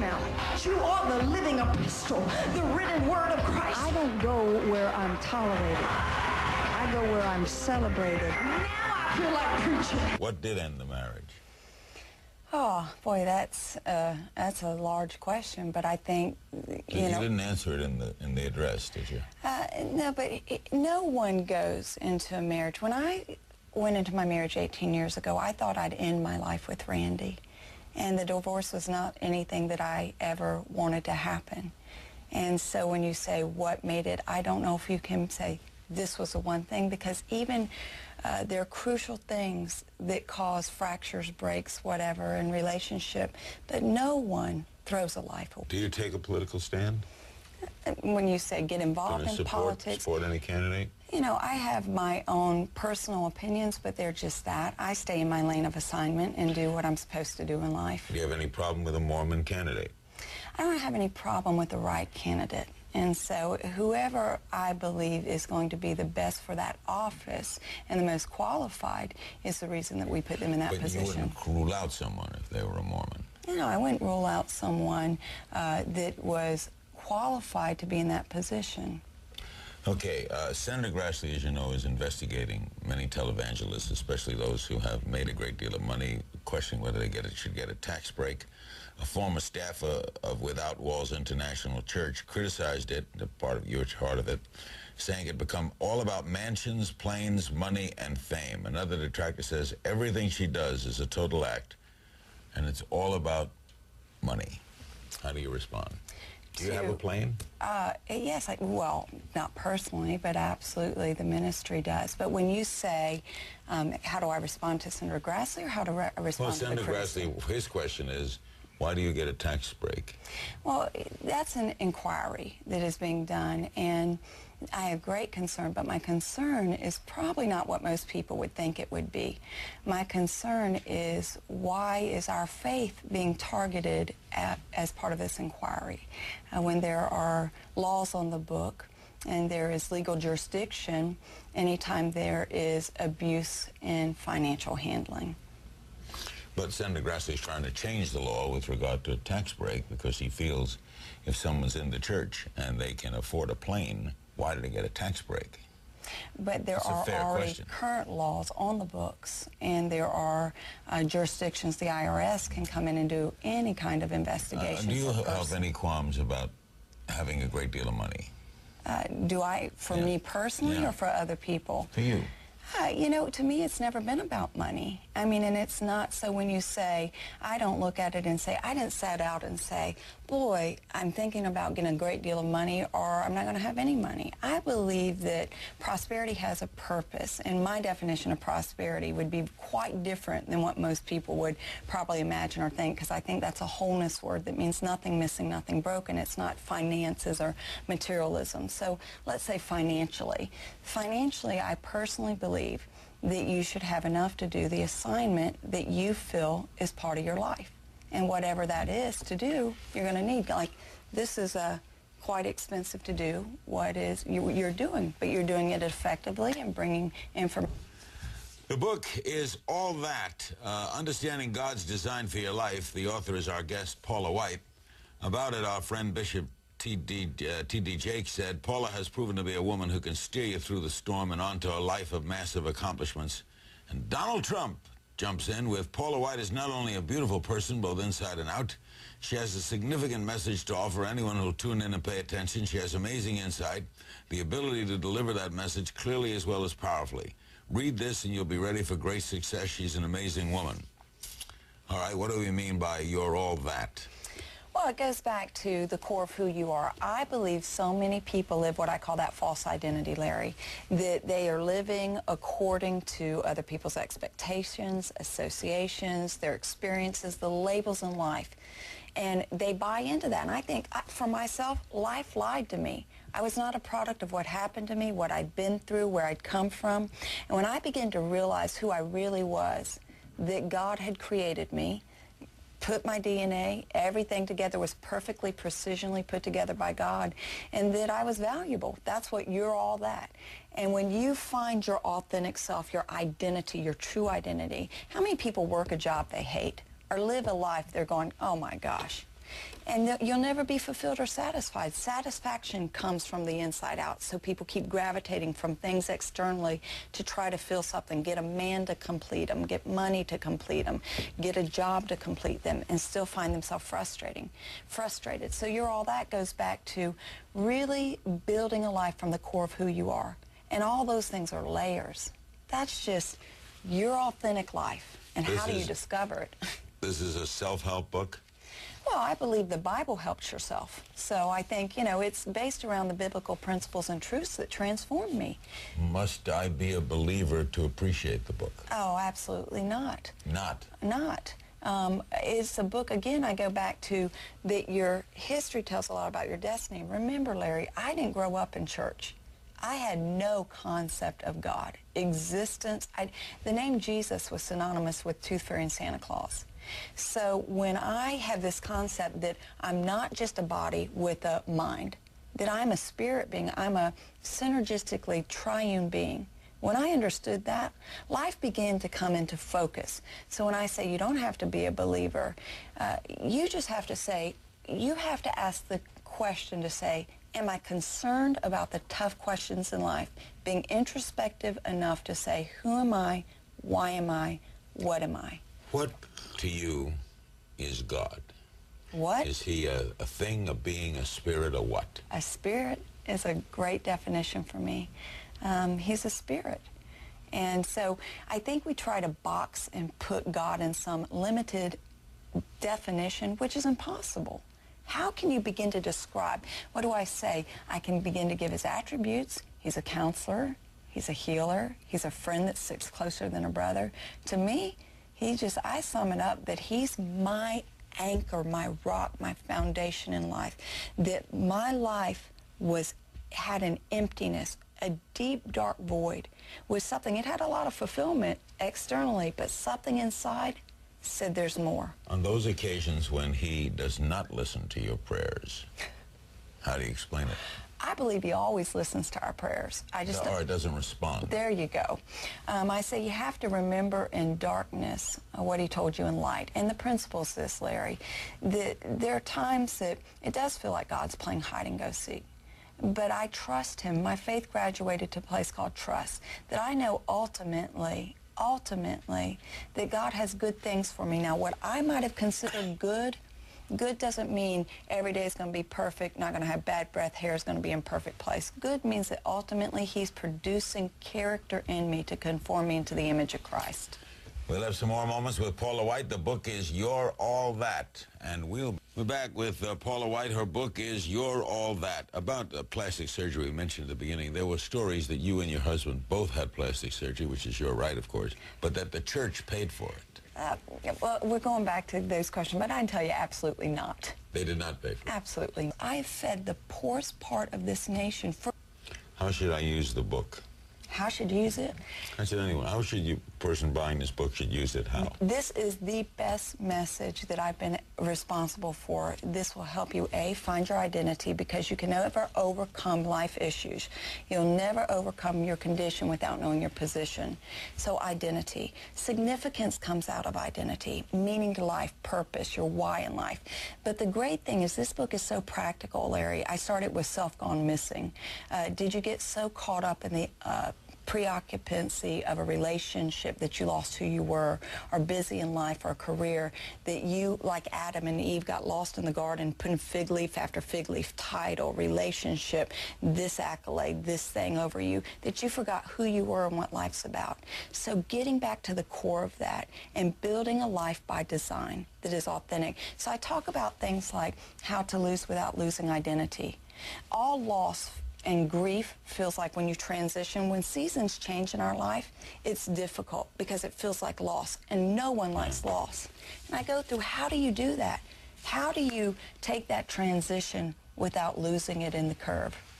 now. You are the living epistle, the written word of Christ. I don't go where I'm tolerated. I go where I'm celebrated. Now I feel like preaching. What did end the marriage? Oh, boy, that's a large question, but I think, you know... You didn't answer it in the address, did you? No, but no one goes into a marriage. When I went into my marriage 18 years ago, I thought I'd end my life with Randy. And the divorce was not anything that I ever wanted to happen. And so when you say what made it, I don't know if you can say this was the one thing, because even there are crucial things that cause fractures, breaks, whatever, in relationship, but no one throws a life away. Do you take a political stand? When you say get involved in politics... Support any candidate? You know, I have my own personal opinions, but they're just that. I stay in my lane of assignment and do what I'm supposed to do in life. Do you have any problem with a Mormon candidate? I don't have any problem with the right candidate. And so whoever I believe is going to be the best for that office and the most qualified is the reason that we put them in that position. But you wouldn't rule out someone if they were a Mormon? You know, I wouldn't rule out someone that was qualified to be in that position. Okay, Senator Grassley, as you know, is investigating many televangelists, especially those who have made a great deal of money, questioning whether they should get a tax break. A former staffer of Without Walls International Church criticized it, the part of your part of it, saying it become all about mansions, planes, money, and fame. Another detractor says everything she does is a total act, and it's all about money. How do you respond? Do you have a plane? Yes, well, not personally, but absolutely the ministry does. But when you say, how do I respond to Senator Grassley, or how do I respond to the Senator Grassley, his question is, why do you get a tax break? Well, that's an inquiry that is being done, and I have great concern, but my concern is probably not what most people would think it would be. My concern is, why is our faith being targeted as part of this inquiry? When there are laws on the book and there is legal jurisdiction anytime there is abuse in financial handling. But Senator Grassley is trying to change the law with regard to a tax break because he feels if someone's in the church and they can afford a plane, why do they get a tax break? But there are already current laws on the books, and there are jurisdictions the IRS can come in and do any kind of investigation. Do you have any qualms about having a great deal of money? Do I, for me personally, or for other people? For you. You know, to me, it's never been about money. I mean, and it's not, so when you say, I don't look at it and say, I didn't set out and say, boy, I'm thinking about getting a great deal of money, or I'm not going to have any money. I believe that prosperity has a purpose, and my definition of prosperity would be quite different than what most people would probably imagine or think, because I think that's a wholeness word that means nothing missing, nothing broken. It's not finances or materialism. So let's say financially. Financially, I personally believe that you should have enough to do the assignment that you feel is part of your life. And whatever that is to do, you're going to need. Like, this is quite expensive to do what is you're doing, but you're doing it effectively and bringing information. The book is All That, Understanding God's Design for Your Life. The author is our guest, Paula White. About it, our friend Bishop T.D. Jakes said, Paula has proven to be a woman who can steer you through the storm and onto a life of massive accomplishments. And Donald Trump jumps in with, Paula White is not only a beautiful person, both inside and out, she has a significant message to offer anyone who'll tune in and pay attention. She has amazing insight, the ability to deliver that message clearly as well as powerfully. Read this and you'll be ready for great success. She's an amazing woman. All right, what do we mean by you're all that? Well, it goes back to the core of who you are. I believe so many people live what I call that false identity, Larry, that they are living according to other people's expectations, associations, their experiences, the labels in life. And they buy into that. And I think, for myself, life lied to me. I was not a product of what happened to me, what I'd been through, where I'd come from. And when I began to realize who I really was, that God had created me, put my DNA, everything together was perfectly, precisionally put together by God, and that I was valuable. That's what you're all that. And when you find your authentic self, your identity, your true identity, how many people work a job they hate or live a life they're going, oh my gosh. And you'll never be fulfilled or satisfied. Satisfaction comes from the inside out, so people keep gravitating from things externally to try to fill something, get a man to complete them, get money to complete them, get a job to complete them, and still find themselves frustrated. So all that goes back to really building a life from the core of who you are. And all those things are layers. That's just your authentic life. And how do you discover it? This is a self-help book? Well, I believe the Bible helps yourself. So I think, it's based around the biblical principles and truths that transformed me. Must I be a believer to appreciate the book? Oh, absolutely not. Not? Not. It's a book, again, I go back to that your history tells a lot about your destiny. Remember, Larry, I didn't grow up in church. I had no concept of God, existence. The name Jesus was synonymous with Tooth Fairy and Santa Claus. So when I have this concept that I'm not just a body with a mind, that I'm a spirit being, I'm a synergistically triune being, when I understood that, life began to come into focus. So when I say you don't have to be a believer, you just have to say, you have to ask the question to say, am I concerned about the tough questions in life? Being introspective enough to say, who am I? Why am I? What am I? What to you is God? What? Is he a thing, a being, a spirit, or what? A spirit is a great definition for me. He's a spirit. And so I think we try to box and put God in some limited definition, which is impossible. How can you begin to describe? What do I say? I can begin to give his attributes. He's a counselor. He's a healer. He's a friend that sticks closer than a brother. To me, I sum it up that he's my anchor, my rock, my foundation in life. That my life had an emptiness, a deep, dark void with something. It had a lot of fulfillment externally, but something inside said there's more. On those occasions when he does not listen to your prayers, how do you explain it? I believe he always listens to our prayers. Or it doesn't respond. There you go. I say you have to remember in darkness what he told you in light. And the principle is this, Larry, that there are times that it does feel like God's playing hide and go seek. But I trust him. My faith graduated to a place called trust, that I know ultimately, that God has good things for me. Now, what I might have considered good doesn't mean every day is going to be perfect, not going to have bad breath, hair is going to be in perfect place. Good means that ultimately he's producing character in me to conform me into the image of Christ. We'll have some more moments with Paula White. The book is You're All That. And we'll be back with Paula White. Her book is You're All That. About plastic surgery we mentioned at the beginning, there were stories that you and your husband both had plastic surgery, which is your right, of course, but that the church paid for it. Well, we're going back to those questions, but I can tell you absolutely not. They did not pay for it? Absolutely. I fed the poorest part of this nation. How should I use the book? How should you use it? I said, anyway, how should you, person buying this book, should use it? How? This is the best message that I've been responsible for. This will help you, A, find your identity, because you can never overcome life issues. You'll never overcome your condition without knowing your position. So identity. Significance comes out of identity, meaning to life, purpose, your why in life. But the great thing is this book is so practical, Larry. I started with Self Gone Missing. Did you get so caught up in the preoccupancy of a relationship that you lost who you were, or busy in life or a career, that you, like Adam and Eve, got lost in the garden putting fig leaf after fig leaf, title, relationship, this accolade, this thing over you, that you forgot who you were and what life's about. So getting back to the core of that and building a life by design that is authentic. So I talk about things like how to lose without losing identity. All loss and grief feels like when you transition, when seasons change in our life, it's difficult because it feels like loss, and no one likes loss. And I go through, how do you do that? How do you take that transition without losing it in the curve?